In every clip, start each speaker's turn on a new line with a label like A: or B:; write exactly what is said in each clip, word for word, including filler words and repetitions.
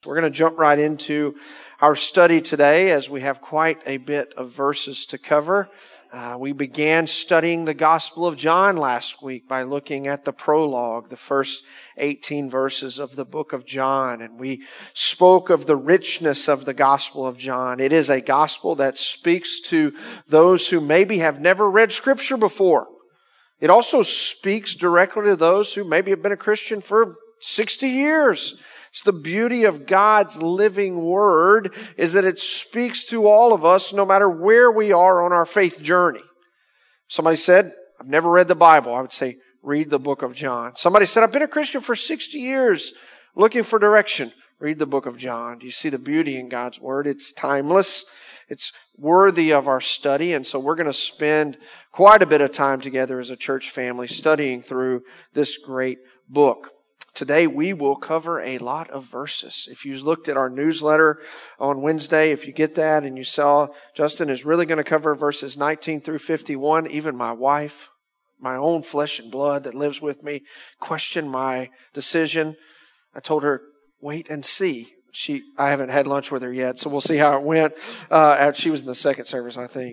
A: We're going to jump right into our study today as we have quite a bit of verses to cover. Uh, we began studying the Gospel of John last week by looking at the prologue, the first eighteen verses of the book of John. And we spoke of the richness of the Gospel of John. It is a gospel that speaks to those who maybe have never read Scripture before. It also speaks directly to those who maybe have been a Christian for sixty years. It's the beauty of God's living Word is that it speaks to all of us no matter where we are on our faith journey. Somebody said, I've never read the Bible. I would say, read the book of John. Somebody said, I've been a Christian for sixty years looking for direction. Read the book of John. Do you see the beauty in God's Word? It's timeless. It's worthy of our study. And so we're going to spend quite a bit of time together as a church family studying through this great book. Today we will cover a lot of verses. If you looked at our newsletter on Wednesday, if you get that and you saw Justin is really going to cover verses nineteen through fifty-one, even my wife, my own flesh and blood that lives with me, questioned my decision. I told her, wait and see. She, I haven't had lunch with her yet, so we'll see how it went. Uh, she was in the second service, I think.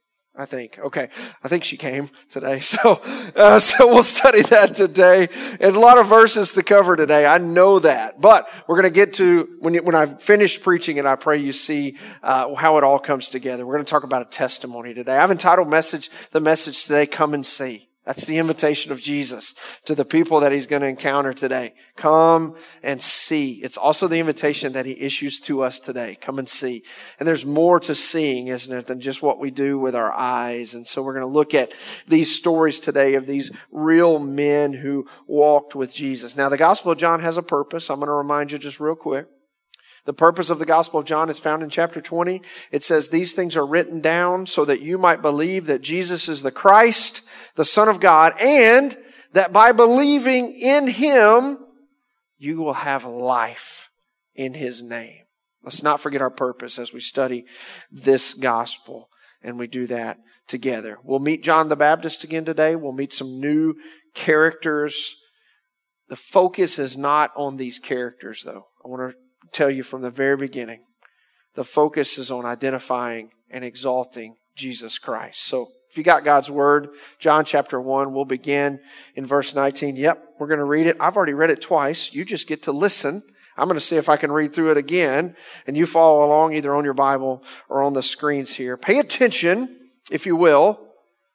A: I think. Okay. I think she came today. So, uh, so we'll study that today. There's a lot of verses to cover today. I know that. But we're going to get to, when you, when I finish preaching it, I pray you see uh, how it all comes together. We're going to talk about a testimony today. I've entitled message the message today, Come and See. That's the invitation of Jesus to the people that He's going to encounter today. Come and see. It's also the invitation that He issues to us today. Come and see. And there's more to seeing, isn't it, than just what we do with our eyes. And so we're going to look at these stories today of these real men who walked with Jesus. Now, the Gospel of John has a purpose. I'm going to remind you just real quick. The purpose of the Gospel of John is found in chapter twenty. It says, these things are written down so that you might believe that Jesus is the Christ, the Son of God, and that by believing in Him, you will have life in His name. Let's not forget our purpose as we study this gospel, and we do that together. We'll meet John the Baptist again today. We'll meet some new characters. The focus is not on these characters, though. I want to tell you from the very beginning, the focus is on identifying and exalting Jesus Christ. So if you got God's Word, John chapter one, we'll begin in verse nineteen. Yep, we're going to read it. I've already read it twice. You just get to listen. I'm going to see if I can read through it again, and you follow along either on your Bible or on the screens here. Pay attention, if you will,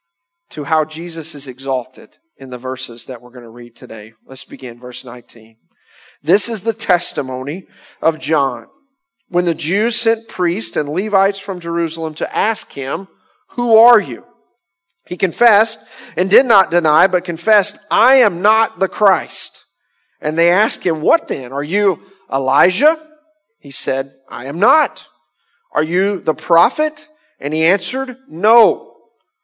A: to how Jesus is exalted in the verses that we're going to read today. Let's begin, verse nineteen. This is the testimony of John. When the Jews sent priests and Levites from Jerusalem to ask him, who are you? He confessed and did not deny, but confessed, I am not the Christ. And they asked him, what then? Are you Elijah? He said, I am not. Are you the prophet? And he answered, no.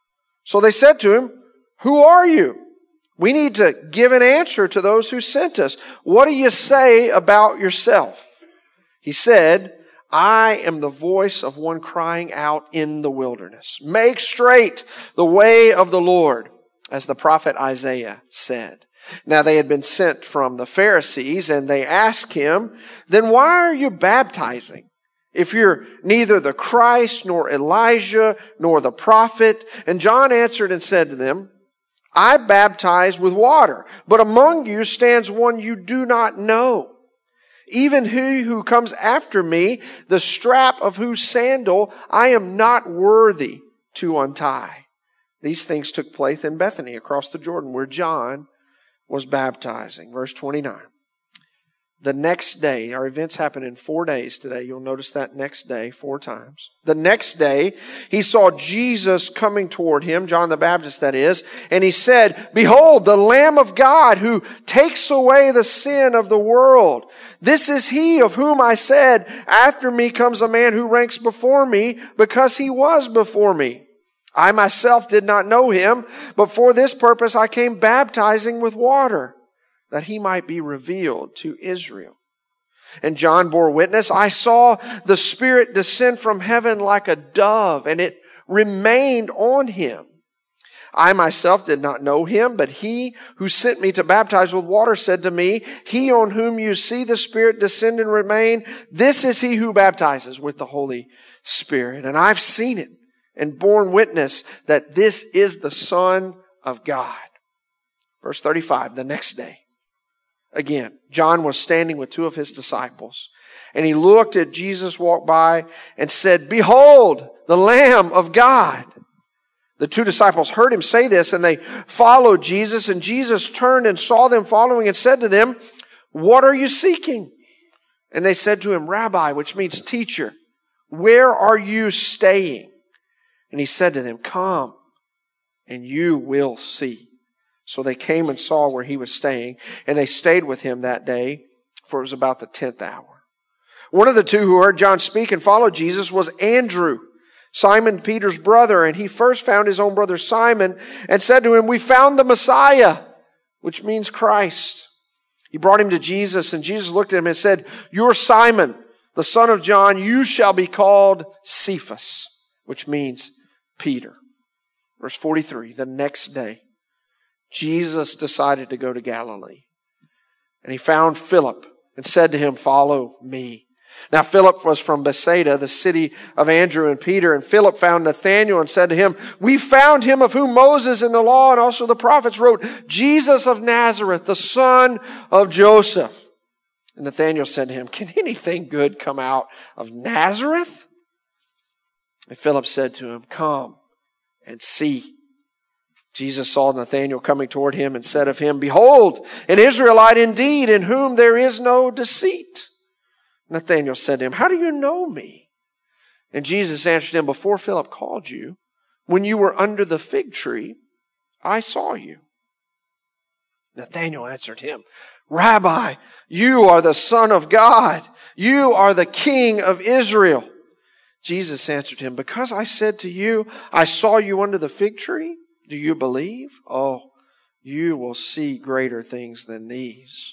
A: So they said to him, who are you? We need to give an answer to those who sent us. What do you say about yourself? He said, I am the voice of one crying out in the wilderness. Make straight the way of the Lord, as the prophet Isaiah said. Now they had been sent from the Pharisees, and they asked him, then why are you baptizing? If you're neither the Christ, nor Elijah, nor the prophet. And John answered and said to them, I baptize with water, but among you stands one you do not know. Even he who comes after me, the strap of whose sandal I am not worthy to untie. These things took place in Bethany across the Jordan where John was baptizing. Verse twenty-nine. The next day, our events happen in four days today. You'll notice that next day four times. The next day, he saw Jesus coming toward him, John the Baptist that is, and he said, behold, the Lamb of God who takes away the sin of the world. This is he of whom I said, after me comes a man who ranks before me because he was before me. I myself did not know him, but for this purpose I came baptizing with water, that he might be revealed to Israel. And John bore witness, I saw the Spirit descend from heaven like a dove, and it remained on him. I myself did not know him, but he who sent me to baptize with water said to me, he on whom you see the Spirit descend and remain, this is he who baptizes with the Holy Spirit. And I've seen it and borne witness that this is the Son of God. Verse thirty-five, the next day, again, John was standing with two of his disciples, and he looked at Jesus walk by and said, behold, the Lamb of God. The two disciples heard him say this, and they followed Jesus, and Jesus turned and saw them following and said to them, what are you seeking? And they said to him, Rabbi, which means teacher, where are you staying? And he said to them, come, and you will see. So they came and saw where he was staying, and they stayed with him that day, for it was about the tenth hour. One of the two who heard John speak and followed Jesus was Andrew, Simon Peter's brother, and he first found his own brother Simon and said to him, we found the Messiah, which means Christ. He brought him to Jesus, and Jesus looked at him and said, you're Simon, the son of John. You shall be called Cephas, which means Peter. Verse forty-three, the next day, Jesus decided to go to Galilee. And he found Philip and said to him, follow me. Now Philip was from Bethsaida, the city of Andrew and Peter. And Philip found Nathanael and said to him, we found him of whom Moses in the law and also the prophets wrote, Jesus of Nazareth, the son of Joseph. And Nathanael said to him, can anything good come out of Nazareth? And Philip said to him, come and see. Jesus saw Nathanael coming toward him and said of him, behold, an Israelite indeed, in whom there is no deceit. Nathanael said to him, how do you know me? And Jesus answered him, before Philip called you, when you were under the fig tree, I saw you. Nathanael answered him, Rabbi, you are the Son of God. You are the King of Israel. Jesus answered him, because I said to you, I saw you under the fig tree, do you believe? Oh, you will see greater things than these.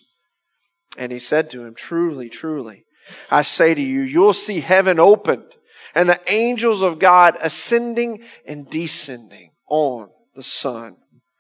A: And he said to him, truly, truly, I say to you, you'll see heaven opened and the angels of God ascending and descending on the Son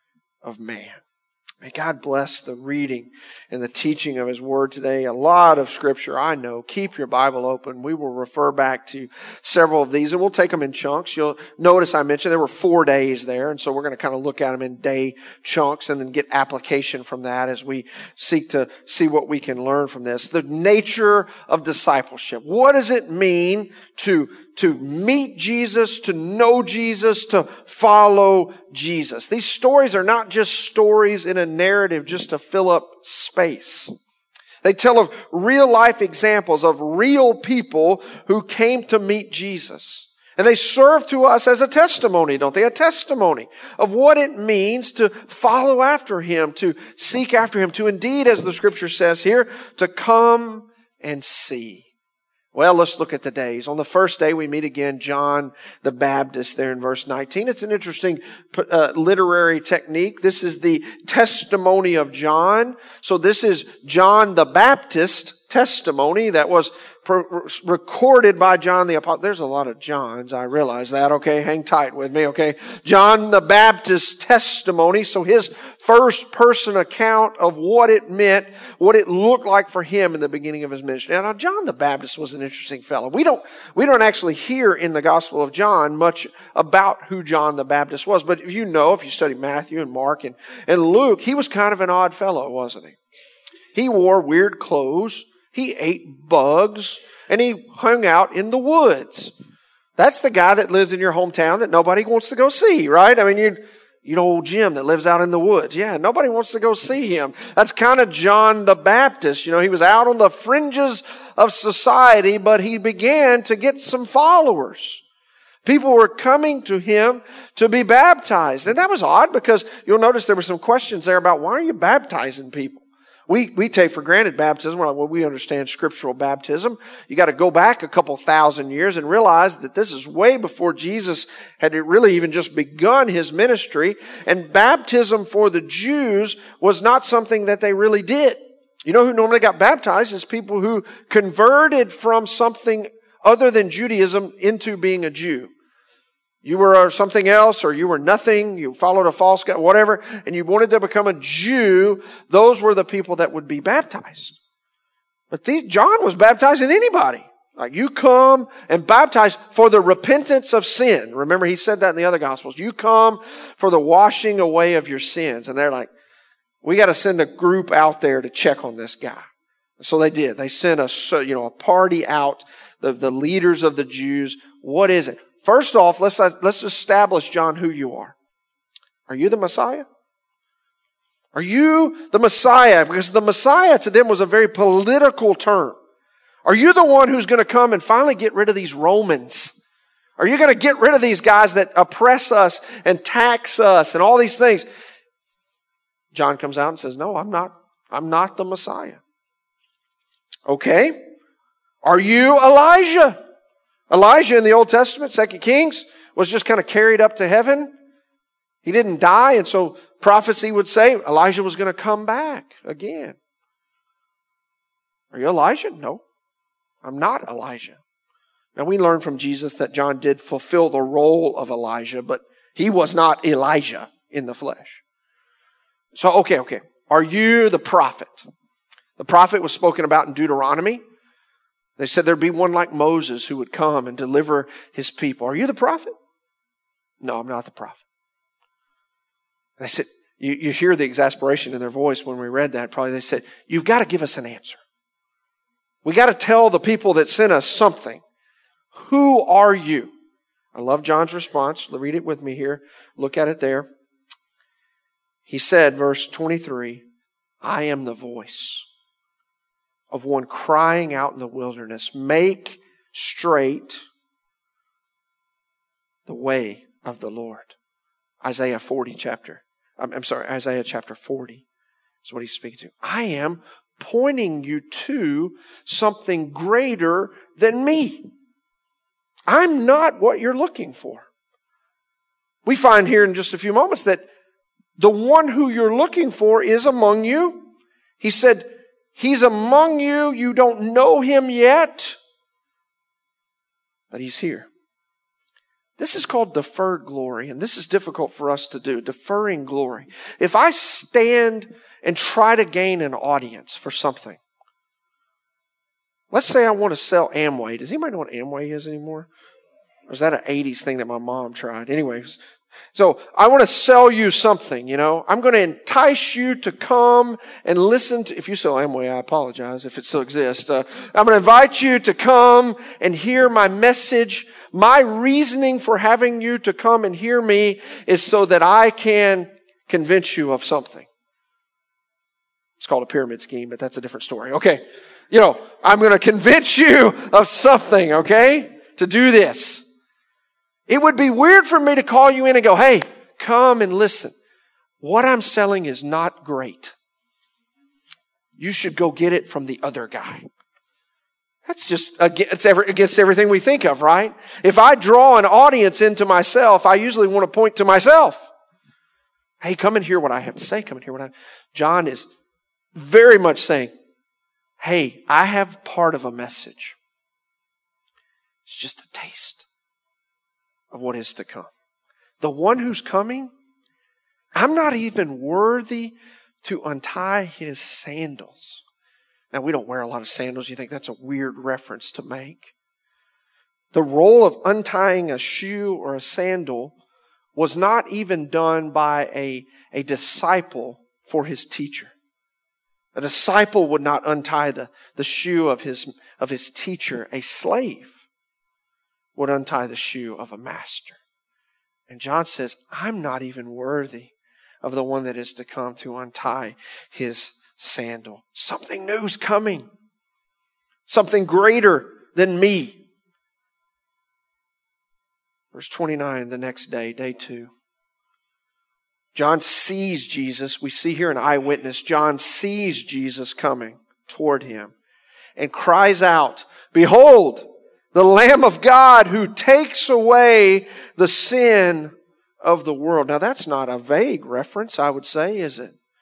A: of Man. May God bless the reading and the teaching of His Word today. A lot of Scripture, I know. Keep your Bible open. We will refer back to several of these, and we'll take them in chunks. You'll notice I mentioned there were four days there, and so we're going to kind of look at them in day chunks and then get application from that as we seek to see what we can learn from this. The nature of discipleship. What does it mean to to meet Jesus, to know Jesus, to follow Jesus? These stories are not just stories in a narrative just to fill up space. They tell of real life examples of real people who came to meet Jesus. And they serve to us as a testimony, don't they? A testimony of what it means to follow after Him, to seek after Him, to indeed, as the Scripture says here, to come and see. Well, let's look at the days. On the first day, we meet again John the Baptist there in verse nineteen. It's an interesting uh, literary technique. This is the testimony of John. So this is John the Baptist testimony that was pro- recorded by John the Apostle. There's a lot of Johns, I realize that, okay? Hang tight with me, okay? John the Baptist testimony. So his first person account of what it meant, what it looked like for him in the beginning of his ministry. Now, John the Baptist was an interesting fellow. We don't, we don't actually hear in the Gospel of John much about who John the Baptist was. But if you know, if you study Matthew and Mark and, and Luke, he was kind of an odd fellow, wasn't he? He wore weird clothes. He ate bugs, and he hung out in the woods. That's the guy that lives in your hometown that nobody wants to go see, right? I mean, you, you know, old Jim that lives out in the woods. Yeah, nobody wants to go see him. That's kind of John the Baptist. You know, he was out on the fringes of society, but he began to get some followers. People were coming to him to be baptized. And that was odd because you'll notice there were some questions there about why are you baptizing people? We we take for granted baptism. Well, we understand scriptural baptism. You got to go back a couple thousand years and realize that this is way before Jesus had really even just begun His ministry. And baptism for the Jews was not something that they really did. You know who normally got baptized is people who converted from something other than Judaism into being a Jew. you were something else, or you were nothing, you followed a false god, whatever, and you wanted to become a Jew, those were the people that would be baptized. But these, John was baptizing anybody. Like, you come and baptize for the repentance of sin. Remember, he said that in the other Gospels. You come for the washing away of your sins. And they're like, we got to send a group out there to check on this guy. So they did. They sent a, you know, a party out, the, the leaders of the Jews. What is it? First off, let's, let's establish, John, who you are. Are you the Messiah? Are you the Messiah? Because the Messiah to them was a very political term. Are you the one who's going to come and finally get rid of these Romans? Are you going to get rid of these guys that oppress us and tax us and all these things? John comes out and says, no, I'm not. I'm not the Messiah. Okay. Are you Elijah? Elijah in the Old Testament, Second Kings, was just kind of carried up to heaven. He didn't die, and so prophecy would say Elijah was going to come back again. Are you Elijah? No, I'm not Elijah. Now we learn from Jesus that John did fulfill the role of Elijah, but he was not Elijah in the flesh. So, okay, okay. Are you the prophet? The prophet was spoken about in Deuteronomy. They said there'd be one like Moses who would come and deliver his people. Are you the prophet? No, I'm not the prophet. They said, you, you hear the exasperation in their voice when we read that. Probably they said, you've got to give us an answer. We got to tell the people that sent us something. Who are you? I love John's response. Read it with me here. Look at it there. He said, verse twenty-three, I am the voice of one crying out in the wilderness, make straight the way of the Lord. Isaiah forty chapter. I'm, I'm sorry, Isaiah chapter forty is what he's speaking to. I am pointing you to something greater than me. I'm not what you're looking for. We find here in just a few moments that the one who you're looking for is among you. He said, he's among you. You don't know him yet, but he's here. This is called deferred glory, and this is difficult for us to do, deferring glory. If I stand and try to gain an audience for something, let's say I want to sell Amway. Does anybody know what Amway is anymore? Or is that an eighties thing that my mom tried? Anyways, so I want to sell you something, you know. I'm going to entice you to come and listen to, if you sell Amway, I apologize if it still exists. Uh, I'm going to invite you to come and hear my message. My reasoning for having you to come and hear me is so that I can convince you of something. It's called a pyramid scheme, but that's a different story. Okay. You know, I'm going to convince you of something, okay, to do this. It would be weird for me to call you in and go, hey, come and listen. What I'm selling is not great. You should go get it from the other guy. That's just it's against everything we think of, right? If I draw an audience into myself, I usually want to point to myself. Hey, come and hear what I have to say. Come and hear what I... John is very much saying, hey, I have part of a message. It's just a taste of what is to come. The one who's coming, I'm not even worthy to untie his sandals. Now, we don't wear a lot of sandals. You think that's a weird reference to make. The role of untying a shoe or a sandal was not even done by a, a disciple for his teacher. A disciple would not untie the, the shoe of his, of his teacher. A slave would untie the shoe of a master. And John says, I'm not even worthy of the one that is to come to untie his sandal. Something new's coming. Something greater than me. Verse twenty-nine, the next day, day two. John sees Jesus. We see here an eyewitness. John sees Jesus coming toward him and cries out, behold, the Lamb of God who takes away the sin of the world. Now that's not a vague reference, I would say, is it?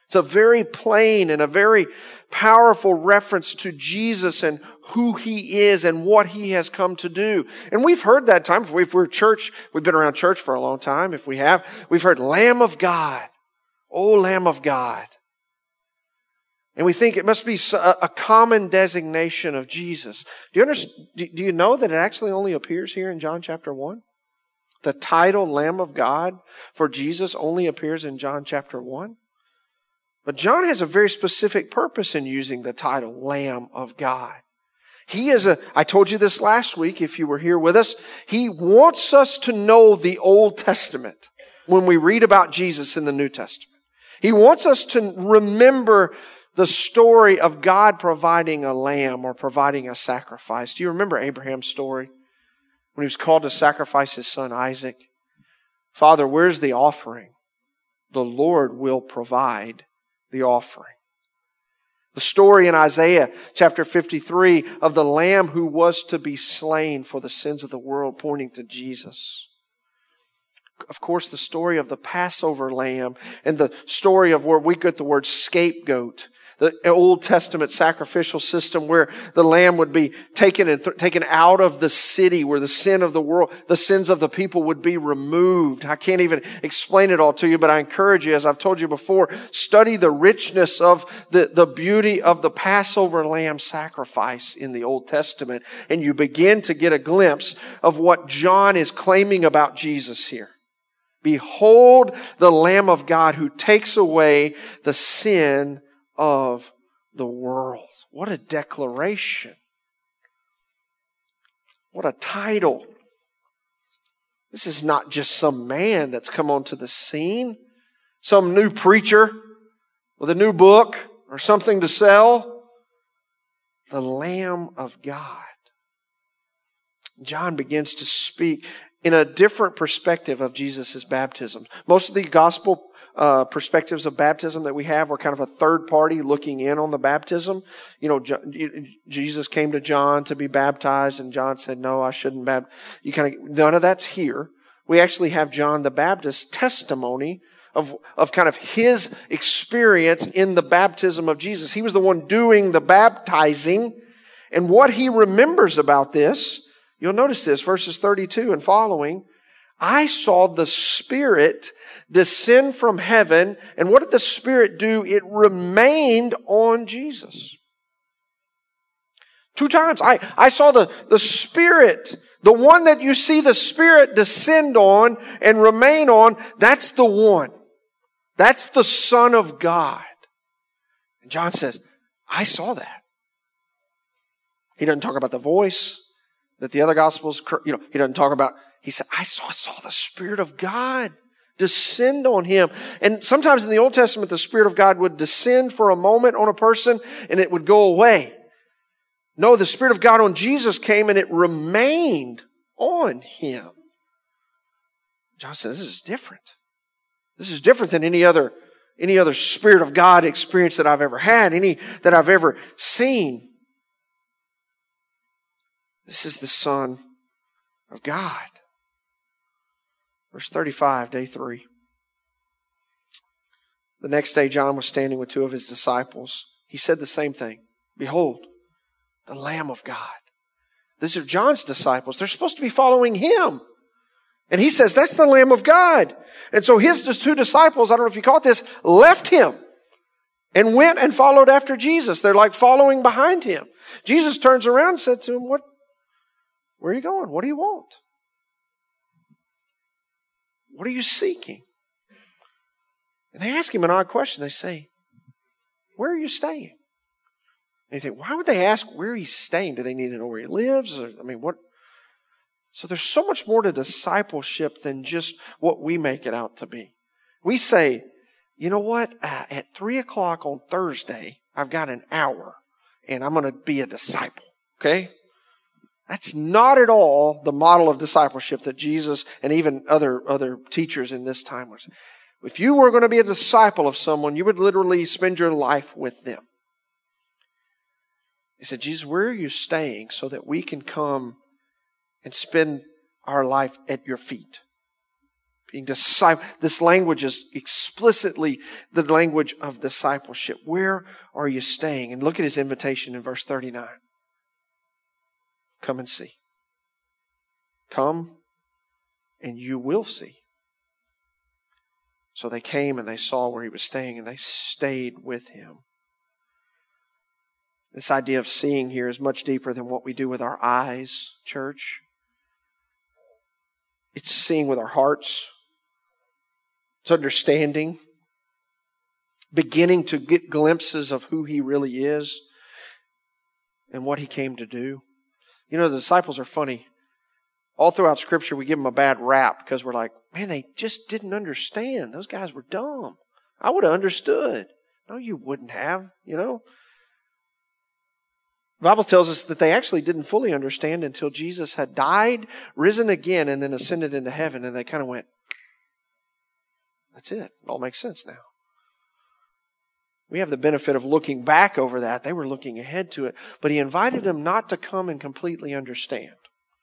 A: It's a very plain and a very powerful reference to Jesus and who He is and what He has come to do. And we've heard that time. If we're church, we've been around church for a long time. If we have, we've heard Lamb of God. Oh, Lamb of God. And we think it must be a common designation of Jesus. Do you understand, do you know that it actually only appears here in John chapter one? The title Lamb of God for Jesus only appears in John chapter one. But John has a very specific purpose in using the title Lamb of God. He is a, I told you this last week if you were here with us, He wants us to know the Old Testament when we read about Jesus in the New Testament. He wants us to remember the story of God providing a lamb or providing a sacrifice. Do you remember Abraham's story? When he was called to sacrifice his son Isaac. Father, where's the offering? The Lord will provide the offering. The story in Isaiah chapter fifty-three of the lamb who was to be slain for the sins of the world, pointing to Jesus. Of course, the story of the Passover lamb and the story of where we get the word scapegoat. The Old Testament sacrificial system where the lamb would be taken and th- taken out of the city where the sin of the world, the sins of the people would be removed. I can't even explain it all to you, but I encourage you, as I've told you before, study the richness of the, the beauty of the Passover lamb sacrifice in the Old Testament. And you begin to get a glimpse of what John is claiming about Jesus here. Behold the Lamb of God who takes away the sin of the world. What a declaration. What a title. This is not just some man that's come onto the scene, some new preacher with a new book or something to sell. The Lamb of God. John begins to speak in a different perspective of Jesus' baptism. Most of the gospel uh, perspectives of baptism that we have are kind of a third party looking in on the baptism. You know, Jesus came to John to be baptized, and John said, "No, I shouldn't baptize." You kind of none of that's here. We actually have John the Baptist's testimony of of kind of his experience in the baptism of Jesus. He was the one doing the baptizing, and what he remembers about this. You'll notice this, verses thirty-two and following. I saw the Spirit descend from heaven. And what did the Spirit do? It remained on Jesus. Two times. I, I saw the, the Spirit, the one that you see the Spirit descend on and remain on. That's the one. That's the Son of God. And John says, I saw that. He doesn't talk about the voice that the other Gospels, you know, he doesn't talk about, he said, I saw, saw the Spirit of God descend on him. And sometimes in the Old Testament, the Spirit of God would descend for a moment on a person and it would go away. No, the Spirit of God on Jesus came and it remained on him. John said, this is different. This is different than any other, any other Spirit of God experience that I've ever had, any that I've ever seen. This is the Son of God. Verse thirty-five, day three. The next day, John was standing with two of his disciples. He said the same thing. Behold, the Lamb of God. These are John's disciples. They're supposed to be following him. And he says, that's the Lamb of God. And so his two disciples, I don't know if you caught this, left him and went and followed after Jesus. They're like following behind him. Jesus turns around and said to him, what? Where are you going? What do you want? What are you seeking? And they ask him an odd question. They say, where are you staying? And you think, why would they ask where he's staying? Do they need to know where he lives? Or, I mean, what? So there's so much more to discipleship than just what we make it out to be. We say, you know what? Uh, at three o'clock on Thursday, I've got an hour and I'm going to be a disciple. Okay? That's not at all the model of discipleship that Jesus and even other, other teachers in this time was. If you were going to be a disciple of someone, you would literally spend your life with them. He said, Jesus, where are you staying so that we can come and spend our life at your feet? being disciple. This language is explicitly the language of discipleship. Where are you staying? And look at his invitation in verse thirty-nine. Come and see. Come and you will see. So they came and they saw where he was staying and they stayed with him. This idea of seeing here is much deeper than what we do with our eyes, church. It's seeing with our hearts. It's understanding. Beginning to get glimpses of who he really is and what he came to do. You know, the disciples are funny. All throughout Scripture, we give them a bad rap because we're like, man, they just didn't understand. Those guys were dumb. I would have understood. No, you wouldn't have, you know. The Bible tells us that they actually didn't fully understand until Jesus had died, risen again, and then ascended into heaven. And they kind of went, that's it. It all makes sense now. We have the benefit of looking back over that. They were looking ahead to it. But he invited them not to come and completely understand.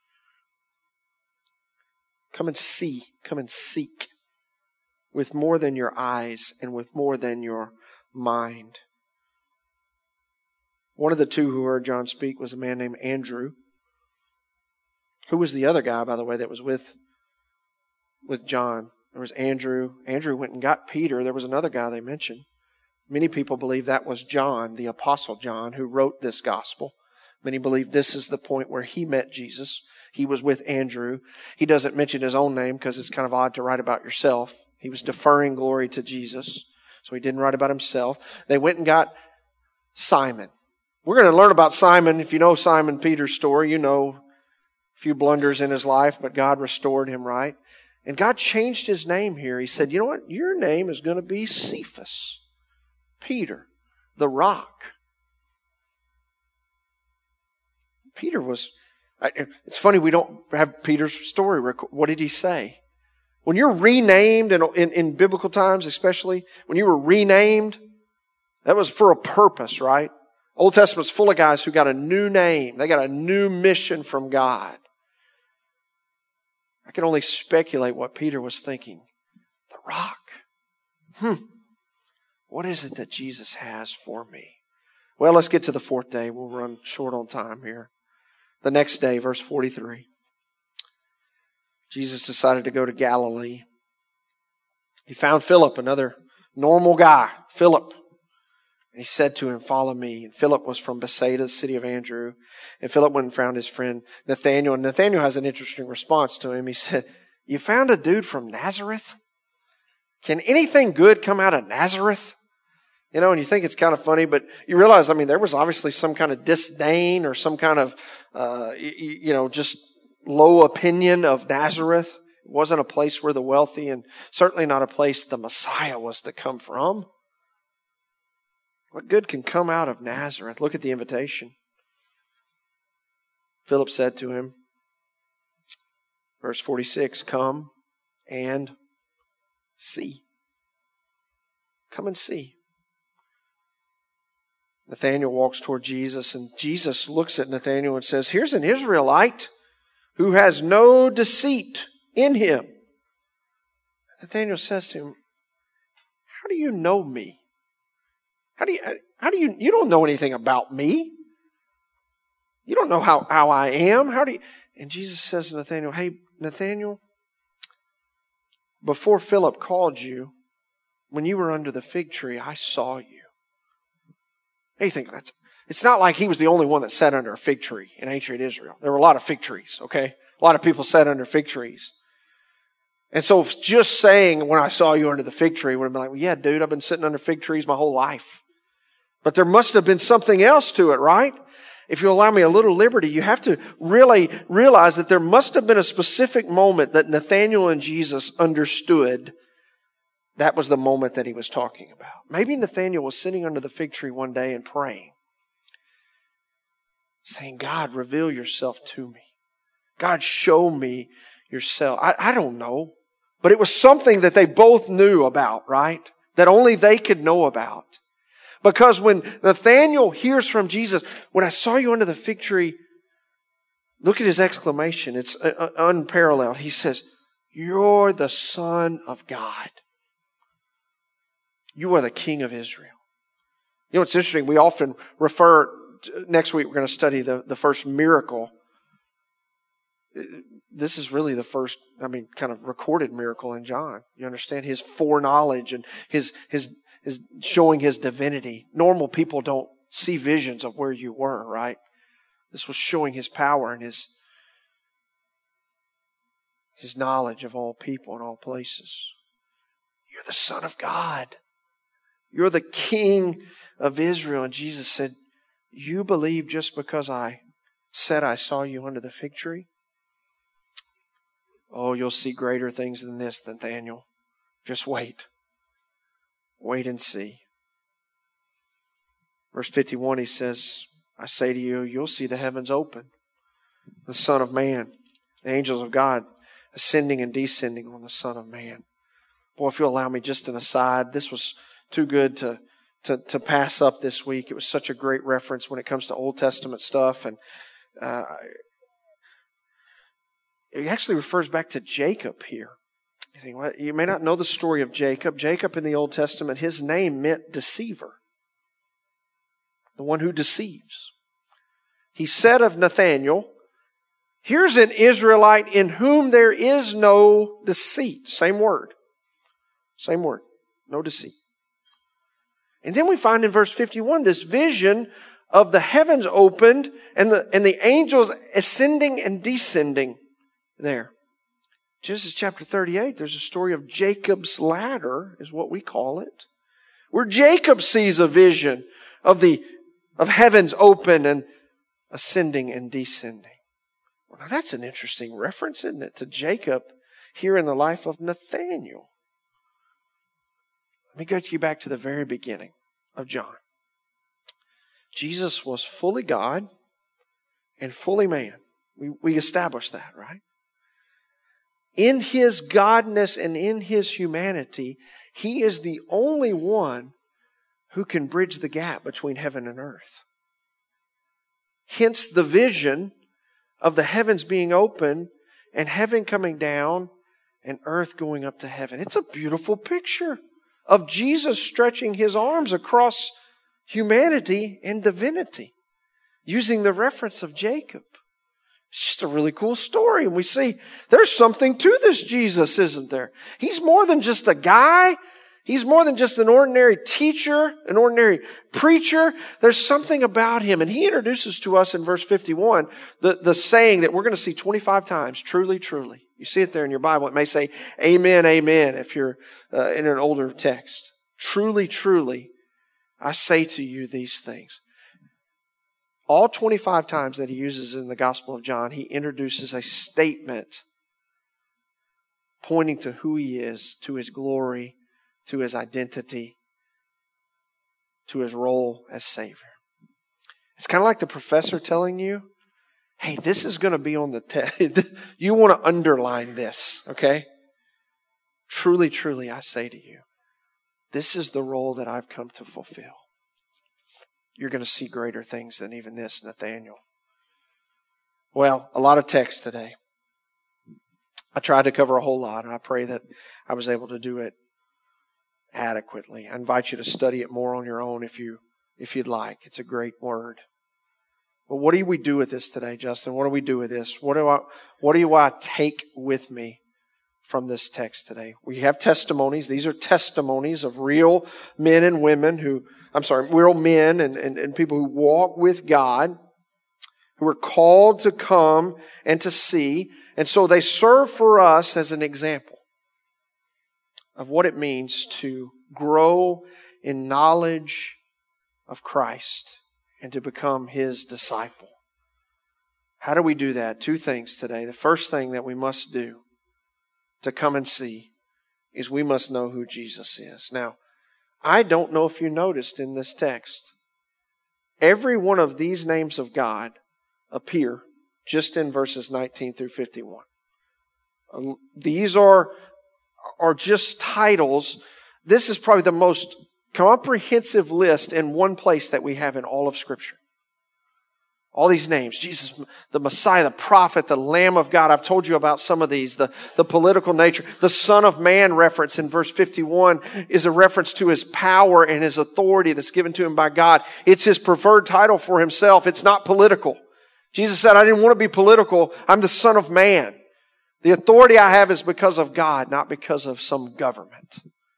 A: Come and see. Come and seek. With more than your eyes and with more than your mind. One of the two who heard John speak was a man named Andrew. Who was the other guy, by the way, that was with, with John? There was Andrew. Andrew went and got Peter. There was another guy they mentioned. Many people believe that was John, the Apostle John, who wrote this gospel. Many believe this is the point where he met Jesus. He was with Andrew. He doesn't mention his own name because it's kind of odd to write about yourself. He was deferring glory to Jesus, so he didn't write about himself. They went and got Simon. We're going to learn about Simon. If you know Simon Peter's story, you know a few blunders in his life, but God restored him, right? And God changed his name here. He said, you know what? Your name is going to be Cephas. Peter, the rock. Peter was, it's funny we don't have Peter's story. What did he say? When you're renamed, in, in, in biblical times especially, when you were renamed, that was for a purpose, right? Old Testament's full of guys who got a new name. They got a new mission from God. I can only speculate what Peter was thinking. The rock. Hmm. What is it that Jesus has for me? Well, let's get to the fourth day. We'll run short on time here. The next day, verse forty-three. Jesus decided to go to Galilee. He found Philip, another normal guy. Philip. And he said to him, follow me. And Philip was from Bethsaida, the city of Andrew. And Philip went and found his friend Nathanael. And Nathanael has an interesting response to him. He said, you found a dude from Nazareth? Can anything good come out of Nazareth? You know, and you think it's kind of funny, but you realize, I mean, there was obviously some kind of disdain or some kind of, uh, you, you know, just low opinion of Nazareth. It wasn't a place where the wealthy, and certainly not a place the Messiah was to come from. What good can come out of Nazareth? Look at the invitation. Philip said to him, verse forty-six, come and see. Come and see. Nathanael walks toward Jesus, and Jesus looks at Nathanael and says, here's an Israelite who has no deceit in him. Nathanael says to him, how do you know me? How do you, how do you, you don't know anything about me. You don't know how, how I am. How do you, and Jesus says to Nathanael, hey, Nathanael, before Philip called you, when you were under the fig tree, I saw you. Hey, you think that's, it's not like he was the only one that sat under a fig tree in ancient Israel. There were a lot of fig trees, okay? A lot of people sat under fig trees. And so just saying, when I saw you under the fig tree, would have been like, well, yeah, dude, I've been sitting under fig trees my whole life. But there must have been something else to it, right? If you allow me a little liberty, you have to really realize that there must have been a specific moment that Nathanael and Jesus understood that was the moment that he was talking about. Maybe Nathanael was sitting under the fig tree one day and praying, saying, God, reveal yourself to me. God, show me yourself. I, I don't know. But it was something that they both knew about, right? That only they could know about. Because when Nathanael hears from Jesus, when I saw you under the fig tree, look at his exclamation. It's unparalleled. He says, You're the Son of God. You are the King of Israel. You know, it's interesting. We often refer, to, next week we're going to study the, the first miracle. This is really the first, I mean, kind of recorded miracle in John. You understand? His foreknowledge and his, his, his showing his divinity. Normal people don't see visions of where you were, right? This was showing his power and his, his knowledge of all people and all places. You're the Son of God. You're the King of Israel. And Jesus said, you believe just because I said I saw you under the fig tree? Oh, you'll see greater things than this, Nathaniel. Just wait. Wait and see. Verse fifty-one, he says, I say to you, you'll see the heavens open. The Son of Man, the angels of God, ascending and descending on the Son of Man. Boy, if you'll allow me just an aside, this was too good to, to, to pass up this week. It was such a great reference when it comes to Old Testament stuff. And uh, it actually refers back to Jacob here. You think, well, you may not know the story of Jacob. Jacob in the Old Testament, his name meant deceiver. The one who deceives. He said of Nathanael, here's an Israelite in whom there is no deceit. Same word. Same word. No deceit. And then we find in verse fifty-one this vision of the heavens opened and the, and the angels ascending and descending there. Genesis chapter thirty-eight, there's a story of Jacob's ladder, is what we call it, where Jacob sees a vision of the of heavens open and ascending and descending. Well, now that's an interesting reference, isn't it, to Jacob here in the life of Nathanael. Let me go to you back to the very beginning of John. Jesus was fully God and fully man. We, we established that, right? In His godness and in His humanity, He is the only one who can bridge the gap between heaven and earth. Hence the vision of the heavens being open and heaven coming down and earth going up to heaven. It's a beautiful picture of Jesus stretching His arms across humanity and divinity, using the reference of Jacob. It's just a really cool story. And we see there's something to this Jesus, isn't there? He's more than just a guy. He's more than just an ordinary teacher, an ordinary preacher. There's something about Him. And He introduces to us in verse fifty-one the, the saying that we're going to see twenty-five times, truly, truly. You see it there in your Bible. It may say, amen, amen, if you're uh, in an older text. Truly, truly, I say to you these things. All twenty-five times that He uses in the Gospel of John, He introduces a statement pointing to who He is, to His glory, to His identity, to His role as Savior. It's kind of like the professor telling you, hey, this is going to be on the test. You want to underline this, okay? Truly, truly, I say to you, this is the role that I've come to fulfill. You're going to see greater things than even this, Nathanael. Well, a lot of text today. I tried to cover a whole lot, and I pray that I was able to do it adequately. I invite you to study it more on your own if you if you'd like. It's a great word. But what do we do with this today, Justin? What do we do with this? What do I what do I take with me from this text today? We have testimonies. These are testimonies of real men and women who, I'm sorry, real men and, and, and people who walk with God, who are called to come and to see. And so they serve for us as an example of what it means to grow in knowledge of Christ and to become His disciple. How do we do that? Two things today. The first thing that we must do to come and see is we must know who Jesus is. Now, I don't know if you noticed in this text, every one of these names of God appear just in verses nineteen through fifty-one. These are are just titles. This is probably the most comprehensive list in one place that we have in all of Scripture. All these names, Jesus, the Messiah, the prophet, the Lamb of God. I've told you about some of these. The, the political nature. The Son of Man reference in verse fifty-one is a reference to His power and His authority that's given to Him by God. It's His preferred title for Himself. It's not political. Jesus said, I didn't want to be political. I'm the Son of Man. The authority I have is because of God, not because of some government.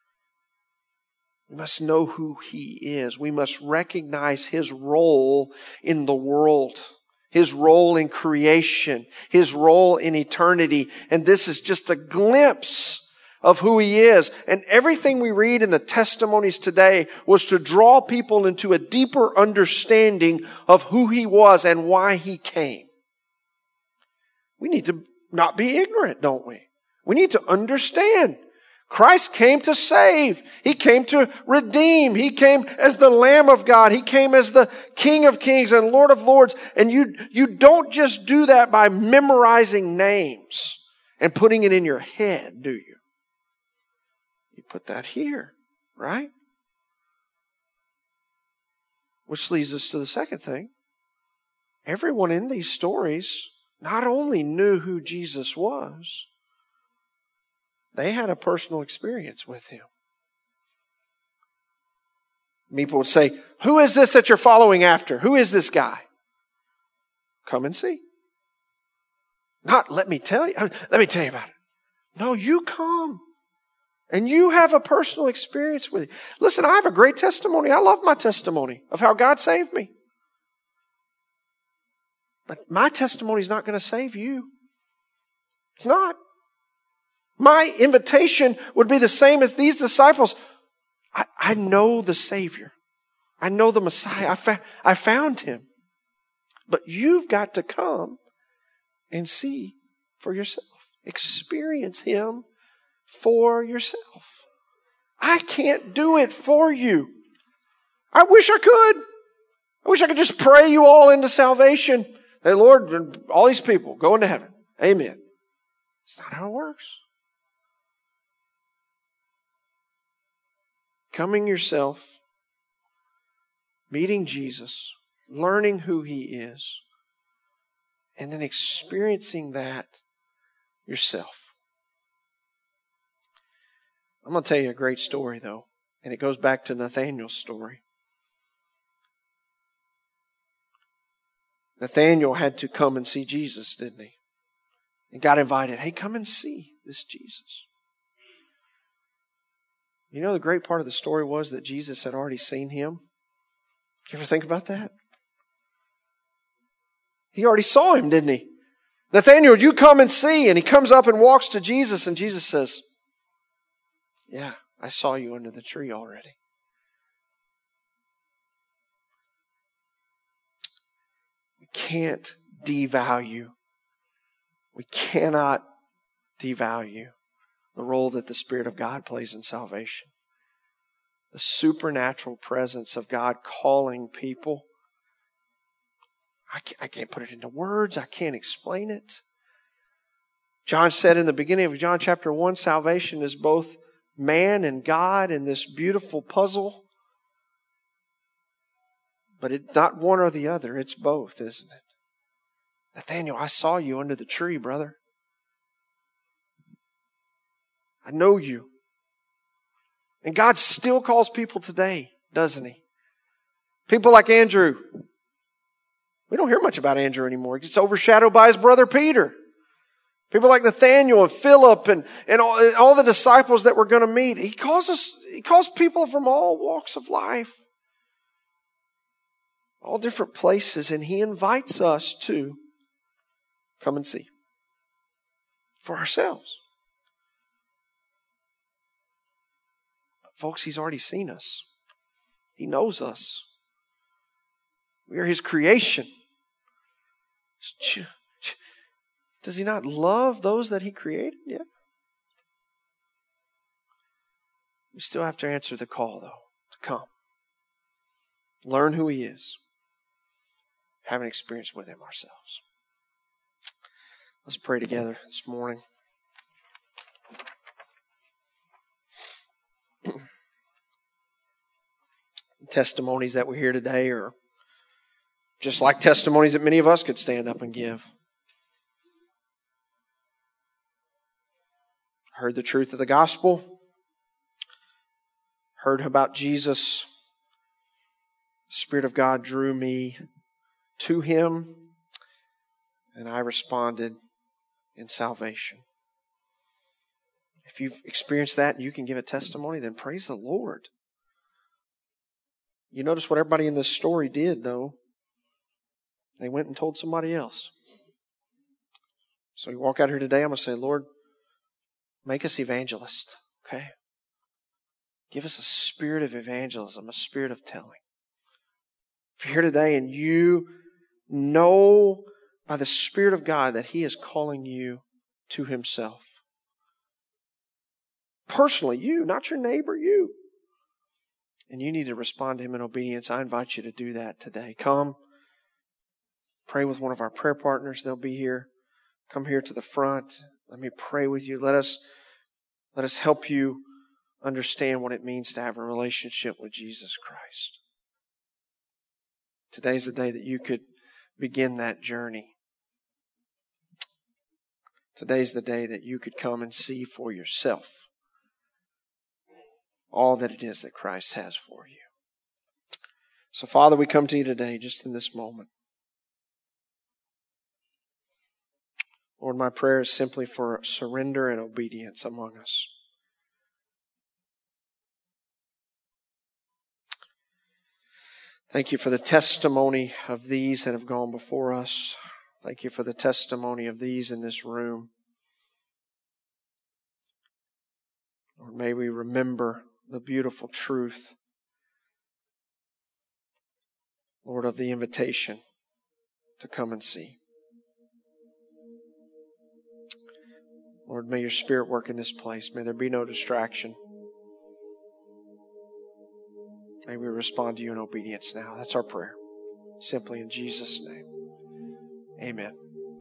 A: We must know who He is. We must recognize His role in the world, His role in creation, His role in eternity. And this is just a glimpse of who He is. And everything we read in the testimonies today was to draw people into a deeper understanding of who He was and why He came. We need to not be ignorant, don't we? We need to understand. Christ came to save. He came to redeem. He came as the Lamb of God. He came as the King of Kings and Lord of Lords. And you, you don't just do that by memorizing names and putting it in your head, do you? You put that here, right? Which leads us to the second thing. Everyone in these stories not only knew who Jesus was, they had a personal experience with Him. People would say, who is this that you're following after? Who is this guy? Come and see. Not let me tell you. Let me tell you about it. No, you come. And you have a personal experience with it. Listen, I have a great testimony. I love my testimony of how God saved me. But my testimony is not going to save you. It's not. My invitation would be the same as these disciples. I, I know the Savior. I know the Messiah. I, fa- I found Him. But you've got to come and see for yourself. Experience Him for yourself. I can't do it for you. I wish I could. I wish I could just pray you all into salvation. Hey, Lord, all these people go into heaven. Amen. It's not how it works. Coming yourself, meeting Jesus, learning who He is, and then experiencing that yourself. I'm going to tell you a great story, though, and it goes back to Nathanael's story. Nathanael had to come and see Jesus, didn't he? And got invited. Hey, come and see this Jesus. You know, the great part of the story was that Jesus had already seen him. You ever think about that? He already saw him, didn't he? Nathanael, you come and see. And he comes up and walks to Jesus, and Jesus says, yeah, I saw you under the tree already. We can't devalue. We cannot devalue the role that the Spirit of God plays in salvation. The supernatural presence of God calling people. I can't, I can't put it into words. I can't explain it. John said in the beginning of John chapter one, salvation is both man and God in this beautiful puzzle. But it's not one or the other. It's both, isn't it? Nathanael, I saw you under the tree, brother. I know you. And God still calls people today, doesn't He? People like Andrew. We don't hear much about Andrew anymore. He gets overshadowed by his brother Peter. People like Nathanael and Philip and, and all, and all the disciples that we're going to meet. He calls us, He calls people from all walks of life. All different places. And He invites us to come and see. For ourselves. Folks, He's already seen us. He knows us. We are His creation. Does He not love those that He created? Yeah. We still have to answer the call, though, to come. Learn who He is. Have an experience with Him ourselves. Let's pray together this morning. Testimonies that we hear today are Just like testimonies that many of us could stand up and give. Heard the truth of the gospel. Heard about Jesus. The Spirit of God drew me to Him, and I responded in salvation. If you've experienced that and you can give a testimony, then praise the Lord. You notice what everybody in this story did, though. They went and told somebody else. So you walk out here today, I'm going to say, Lord, make us evangelists, okay? Give us a spirit of evangelism, a spirit of telling. If you're here today and you know by the Spirit of God that He is calling you to Himself, personally, you, not your neighbor, you, and you need to respond to Him in obedience, I invite you to do that today. Come, pray with one of our prayer partners. They'll be here. Come here to the front. Let me pray with you. Let us, let us help you understand what it means to have a relationship with Jesus Christ. Today's the day that you could begin that journey. Today's the day that you could come and see for yourself all that it is that Christ has for you. So, Father, we come to you today just in this moment. Lord, my prayer is simply for surrender and obedience among us. Thank you for the testimony of these that have gone before us. Thank you for the testimony of these in this room. Lord, may we remember the beautiful truth, Lord, of the invitation to come and see. Lord, may your Spirit work in this place. May there be no distraction. May we respond to you in obedience now. That's our prayer. Simply in Jesus' name. Amen.